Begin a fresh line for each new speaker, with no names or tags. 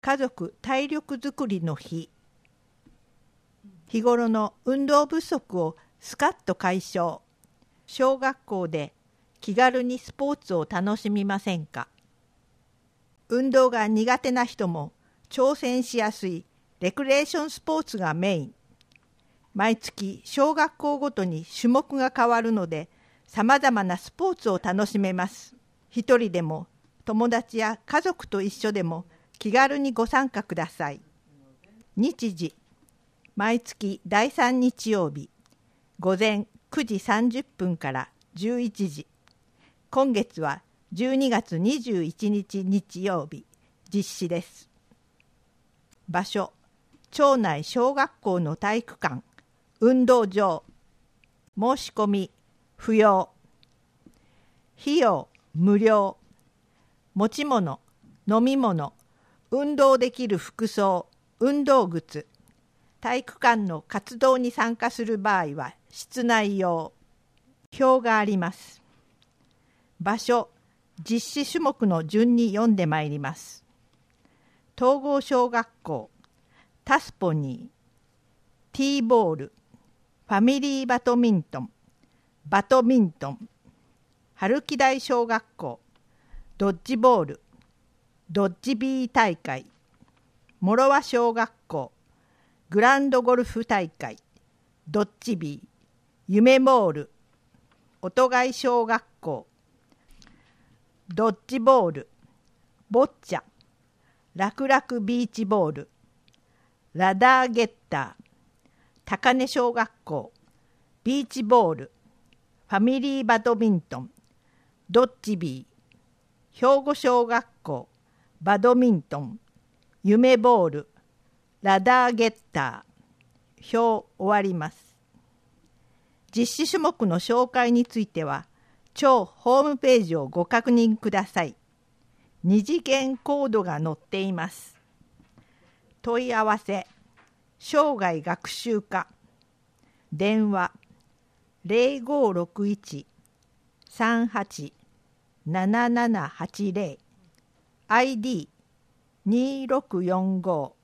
家族体力づくりの日。日頃の運動不足をスカッと解消。小学校で気軽にスポーツを楽しみませんか？運動が苦手な人も挑戦しやすいレクレーションスポーツがメイン。毎月小学校ごとに種目が変わるので、さまざまなスポーツを楽しめます。一人でも友達や家族と一緒でも気軽にご参加ください。日時、毎月第3日曜日、午前9時30分から11時。今月は12月21日日曜日、実施です。場所、町内小学校の体育館、運動場。申し込み不要。費用無料。持ち物、飲み物、運動できる服装、運動靴。体育館の活動に参加する場合は室内用。表があります。場所、実施種目の順に読んでまいります。東郷小学校、タスポニー、ティーボール、ファミリーバドミントン、バドミントン。春木台小学校、ドッジボール、ドッジビー大会。諸和小学校、グランドゴルフ大会、ドッジビー、夢ボール。音貝小学校、ドッジボール、ボッチャ、楽々ビーチボール、ラダーゲッター。高根小学校、ビーチボール、ファミリーバドミントン、ドッジビー。兵庫小学校、バドミントン、夢ボール、ラダーゲッター。表終わります。実施種目の紹介については、町ホームページをご確認ください。二次元コードが載っています。問い合わせ、生涯学習課。電話、0561-38-7780。ID、2645